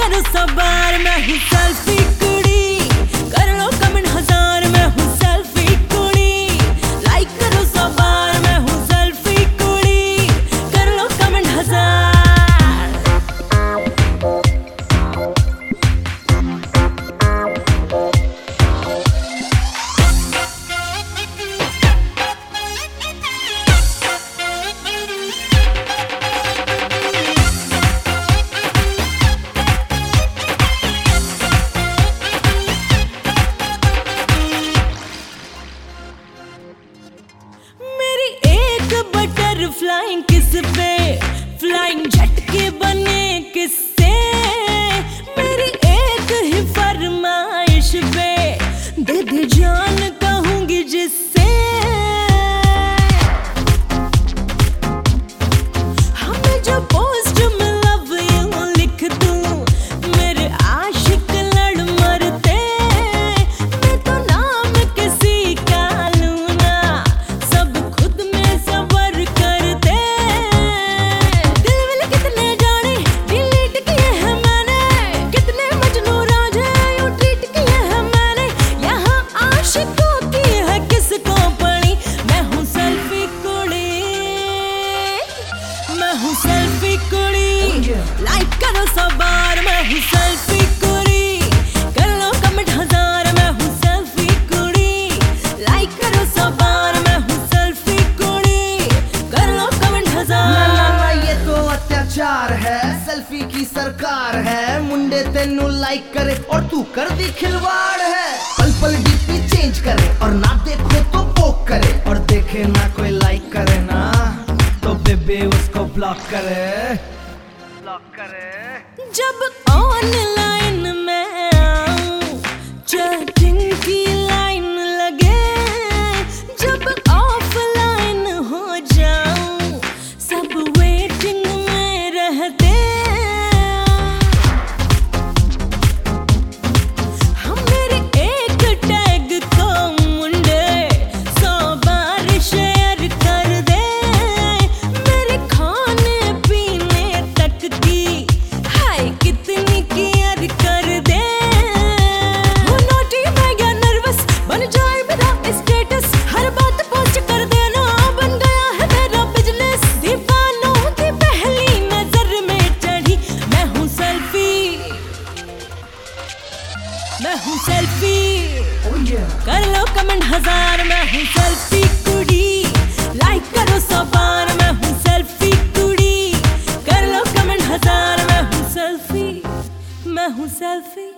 करो सवार, मैं हूँ सेल्फी कुड़ी, कर लो कमेंट हजार, मैं हूँ सेल्फी कुड़ी। लाइक करो सवार, मैं हूँ सेल्फी कुड़ी, कर लो कमेंट हजार। फ्लाइंग किस पे, फ्लाइंग जेट के बने किससे, मेरी एक ही फरमाइश पे दे दे जान कहूंगी जिससे। हमें जो पोस्ट में लव यू लिख दूं, मेरे आशिक लड़ मरते, मैं तो नाम किसी का लूं ना, सब खुद में सबर करते। दिल विल कितने जाने डिलीट किए हैं मैंने, कितने मजनू राजे यूं ट्रीट किए हैं मैंने, यहाँ आशिकों की है किसको पड़ी। मैं हूँ सेल्फी कुड़ी, मैं हूँ सेल्फी कुड़ी, लाइक करो सवार, मैं हूँ सेल्फी कुड़ी, कर लो कमेंट हजार, मैं हूँ सेल्फी कुड़ी। लाइक करो सवार, मैं हूँ सेल्फी कुड़ी, कर लो कमेंट हजार। ना ये तो अत्याचार है, सेल्फी की सरकार है, मुंडे तेनू लाइक करे और तू कर दी खिलवाड़ है। पल पल डीपी चेंज करे और ना देखो तो पोक करे, और देखे ना कोई लाइक करे ना तो बेबी उसको ब्लॉक करे, ब्लॉक करे। जब ऑनलाइन में आऊं चैटिंग की लाइन लगे, जब ऑफलाइन हो जाऊं सब वेटिंग में रहते। हम मेरे एक टैग को मुंडे 100 बार शेयर कर दे, मेरे खाने पीने तक की हाय कितनी केयर कर दे। वो नोटी मैं गया नर्वस, बन जाए मेरा स्टेटस, हर बात पोस्ट कर देना बन गया है मेरा बिजनेस। दीवानों की पहली नजर में चढ़ी, मैं हूँ सेल्फी, मैं हूँ सेल्फी, कर लो कमेंट हजार, मैं हूँ सेल्फी कुड़ी, लाइक करो सवार, मैं हूँ सेल्फी कुड़ी, कर लो कमेंट हजार, मैं हूँ सेल्फी, मैं हूँ सेल्फी।